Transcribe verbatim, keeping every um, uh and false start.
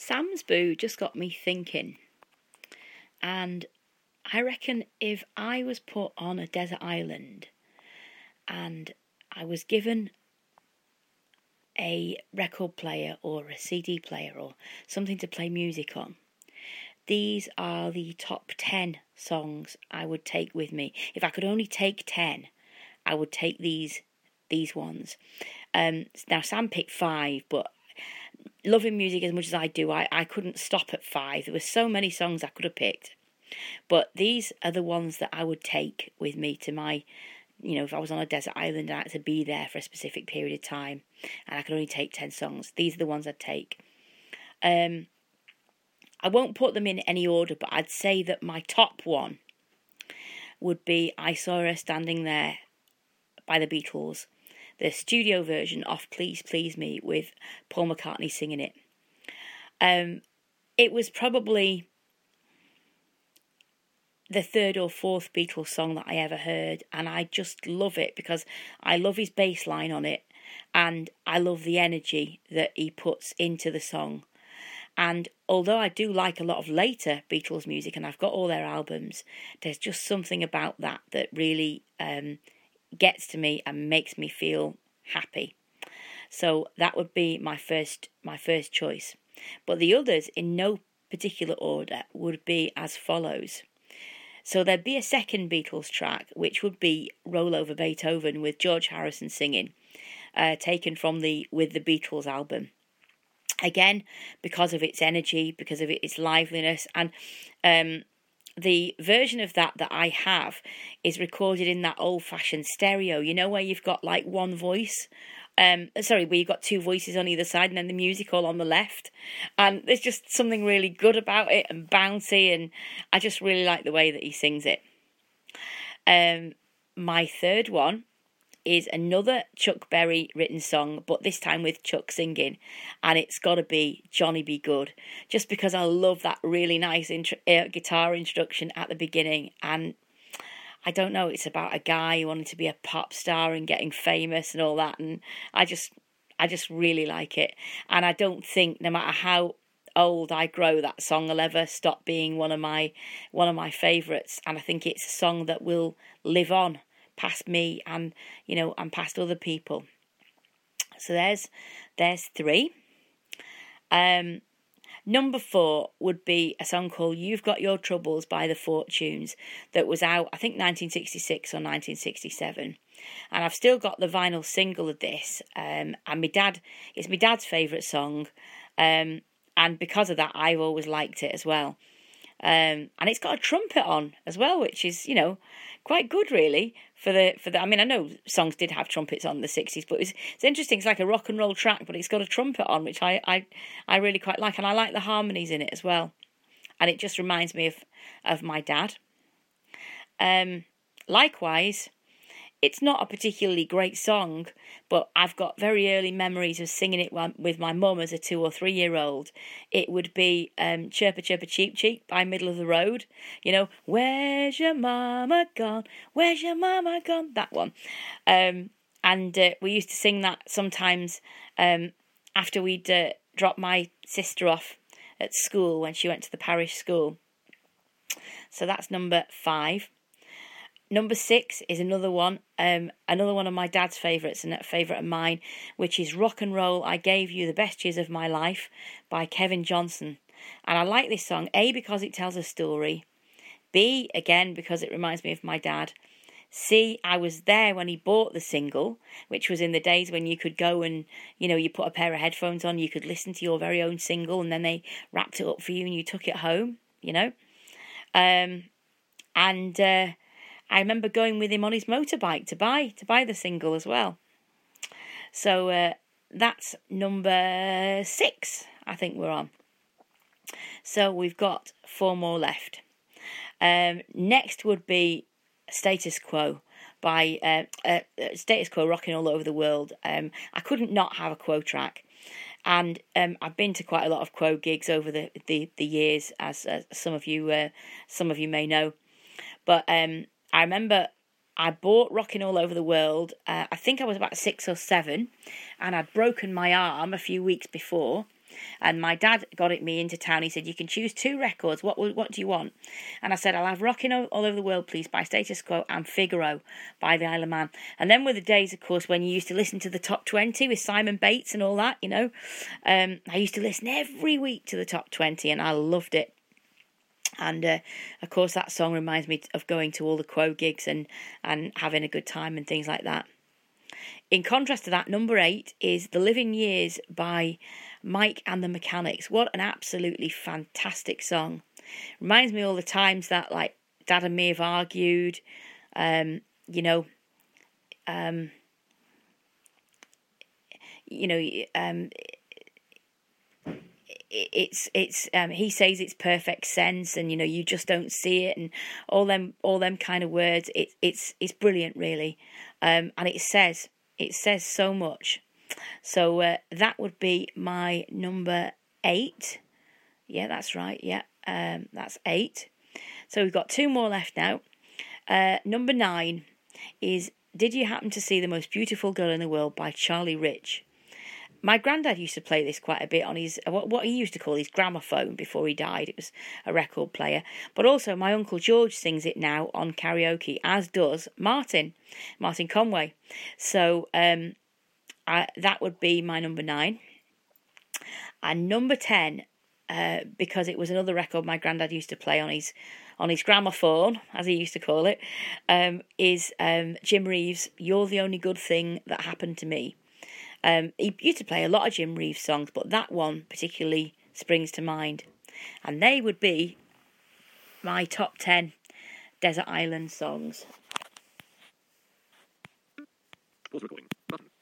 Sam's Boo just got me thinking, and I reckon if I was put on a desert island and I was given a record player or a C D player or something to play music on, these are the top ten songs I would take with me. If I could only take ten, I would take these these ones. Um, now, Sam picked five, but loving music as much as I do, I, I couldn't stop at five. There were so many songs I could have picked. But these are the ones that I would take with me to my, you know, if I was on a desert island and I had to be there for a specific period of time and I could only take ten songs, these are the ones I'd take. Um, I won't put them in any order, but I'd say that my top one would be I Saw Her Standing There by the Beatles, the studio version of Please Please Me with Paul McCartney singing it. Um, it was probably the third or fourth Beatles song that I ever heard, and I just love it because I love his bass line on it, and I love the energy that he puts into the song. And although I do like a lot of later Beatles music, and I've got all their albums, there's just something about that that really um, gets to me and makes me feel happy. So that would be my first my first choice. But the others, in no particular order, would be as follows. So there'd be a second Beatles track, which would be Roll Over Beethoven with George Harrison singing, uh, taken from the With the Beatles album. Again, because of its energy, because of its liveliness, and um, the version of that that I have is recorded in that old-fashioned stereo, you know, where you've got like one voice, um, sorry, where you've got two voices on either side and then the music all on the left, and there's just something really good about it and bouncy, and I just really like the way that he sings it. Um, my third one is another Chuck Berry written song, but this time with Chuck singing, and it's got to be Johnny Be Good, just because I love that really nice intro, uh, guitar introduction at the beginning. And I don't know, it's about a guy who wanted to be a pop star and getting famous and all that, and I just I just really like it. And I don't think, no matter how old I grow, that song will ever stop being one of my one of my favourites, and I think it's a song that will live on past me and, you know, and past other people. So there's there's three. Um, number four would be a song called You've Got Your Troubles by the Fortunes that was out, I think, nineteen sixty-six or nineteen sixty-seven. And I've still got the vinyl single of this. Um, and my dad, it's my dad's favourite song. Um, and because of that, I've always liked it as well. Um, and it's got a trumpet on as well, which is, you know, quite good really for the for the. I mean, I know songs did have trumpets on in the sixties, but it's it's interesting. It's like a rock and roll track, but it's got a trumpet on, which I I, I really quite like, and I like the harmonies in it as well. And it just reminds me of of my dad. Um, likewise, it's not a particularly great song, but I've got very early memories of singing it with my mum as a two or three year old. It would be um, Chirpa Chirpa Cheep Cheep by Middle of the Road. You know, where's your mama gone? Where's your mama gone? That one. Um, and uh, we used to sing that sometimes um, after we'd uh, dropped my sister off at school when she went to the parish school. So that's number five. Number six is another one, um, another one of my dad's favourites and a favourite of mine, which is Rock and Roll, I Gave You the Best Years of My Life by Kevin Johnson. And I like this song, A, because it tells a story, B, again, because it reminds me of my dad, C, I was there when he bought the single, which was in the days when you could go and, you know, you put a pair of headphones on, you could listen to your very own single, and then they wrapped it up for you and you took it home, you know. Um, and... Uh, I remember going with him on his motorbike to buy to buy the single as well. So uh, that's number six, I think we're on. So we've got four more left. Um, next would be Status Quo by uh, uh, Status Quo, Rocking All Over the World. Um, I couldn't not have a Quo track. And um, I've been to quite a lot of Quo gigs over the, the, the years, as uh, some of you uh, some of you may know. But um, I remember I bought Rocking All Over the World. Uh, I think I was about six or seven, and I'd broken my arm a few weeks before. And my dad got it me into town. He said, "You can choose two records. What what do you want?" And I said, "I'll have Rocking All Over the World, please, by Status Quo, and Figaro by the Isle of Man." And then were the days, of course, when you used to listen to the top twenty with Simon Bates and all that, you know. Um, I used to listen every week to the top twenty, and I loved it. And, uh, of course, that song reminds me of going to all the Quo gigs and, and having a good time and things like that. In contrast to that, number eight is The Living Years by Mike and the Mechanics. What an absolutely fantastic song. Reminds me all the times that, like, Dad and me have argued, um, you know, um, you know, um, it's it's um, he says it's perfect sense, and you know you just don't see it, and all them all them kind of words. It it's it's brilliant, really, um, and it says it says so much. So uh, that would be my number eight. Yeah, that's right. Yeah, um, that's eight. So we've got two more left now. Uh, number nine is "Did You Happen to See the Most Beautiful Girl in the World" by Charlie Rich. My granddad used to play this quite a bit on his, what, what he used to call his gramophone before he died. It was a record player. But also my Uncle George sings it now on karaoke, as does Martin, Martin Conway. So um, I, that would be my number nine. And number ten, uh, because it was another record my granddad used to play on his on his gramophone, as he used to call it, um, is um, Jim Reeves' "You're the Only Good Thing That Happened to Me." Um, he used to play a lot of Jim Reeves songs, but that one particularly springs to mind. And they would be my top ten Desert Island songs. Pause recording. Button.